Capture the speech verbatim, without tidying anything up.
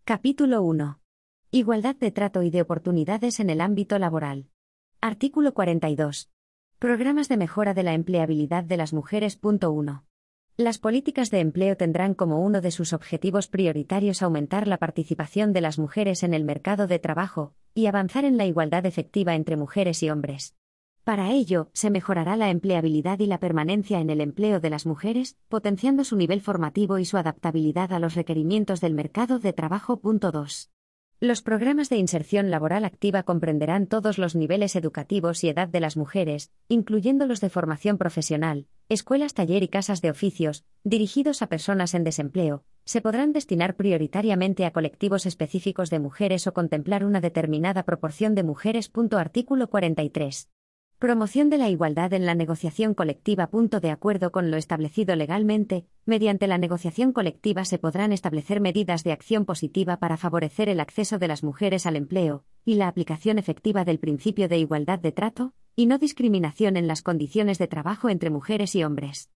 Capítulo uno. Igualdad de trato y de oportunidades en el ámbito laboral. Artículo cuarenta y dos. Programas de mejora de la empleabilidad de las mujeres. Punto uno. Las políticas de empleo tendrán como uno de sus objetivos prioritarios aumentar la participación de las mujeres en el mercado de trabajo y avanzar en la igualdad efectiva entre mujeres y hombres. Para ello, se mejorará la empleabilidad y la permanencia en el empleo de las mujeres, potenciando su nivel formativo y su adaptabilidad a los requerimientos del mercado de trabajo. Punto dos. Los programas de inserción laboral activa comprenderán todos los niveles educativos y edad de las mujeres, incluyendo los de formación profesional, escuelas, taller y casas de oficios, dirigidos a personas en desempleo. Se podrán destinar prioritariamente a colectivos específicos de mujeres o contemplar una determinada proporción de mujeres. Artículo cuarenta y tres. Promoción de la igualdad en la negociación colectiva. De acuerdo con lo establecido legalmente, mediante la negociación colectiva se podrán establecer medidas de acción positiva para favorecer el acceso de las mujeres al empleo, y la aplicación efectiva del principio de igualdad de trato y no discriminación en las condiciones de trabajo entre mujeres y hombres.